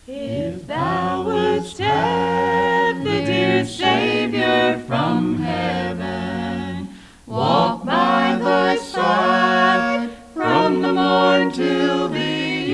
If thou wouldst have the dear Savior from heaven, walk by thy side from the morn till the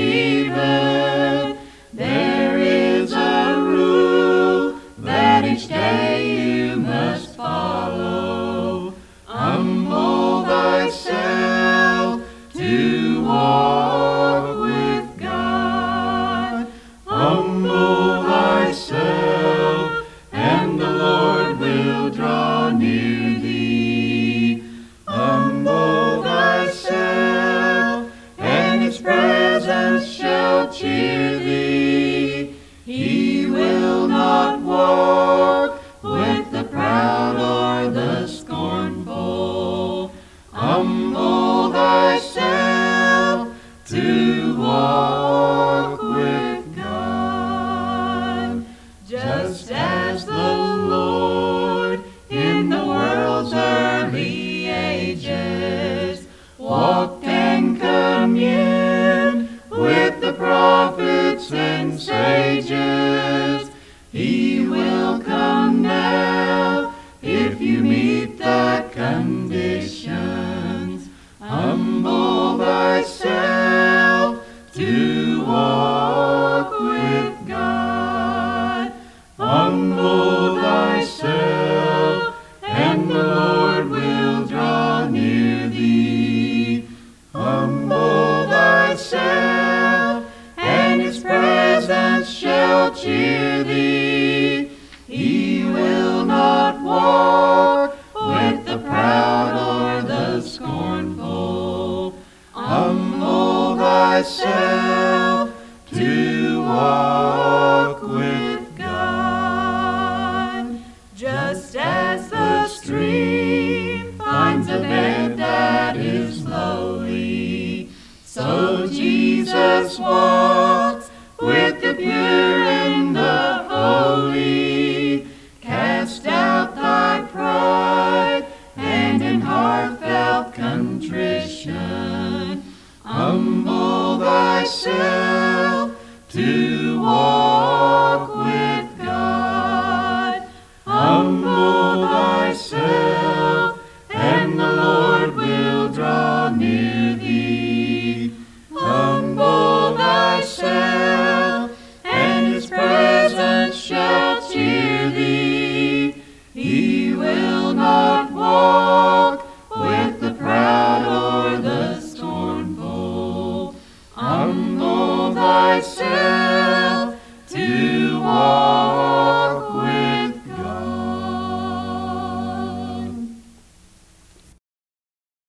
even, there is a rule that each day you must follow. Humble thyself to walk with God. Humble thyself, and the Lord will draw near thee. Humble thyself, and His presence shall cheer thee. He will not walk with the proud or the scornful. Humble thyself to walk with God. Just as the Lord in the world's early ages walked and communed with the prophets and sages, He will come now if you meet the conditions. Humble thyself to walk with God. Humble thyself, and the Lord will draw near thee. Humble thyself, and His presence shall cheer thee. He will not walk with the proud or the scornful. Humble thyself to walk with God. Just as the stream finds a bed that is lowly, so Jesus walks with the pure and the holy. Cast out thy pride, and in heartfelt contrition, humble thyself to walk with God. Humble thyself, and the Lord will draw near thee. Humble thyself, and His presence shall cheer thee. He will not walk with the proud or the scornful. Humble thyself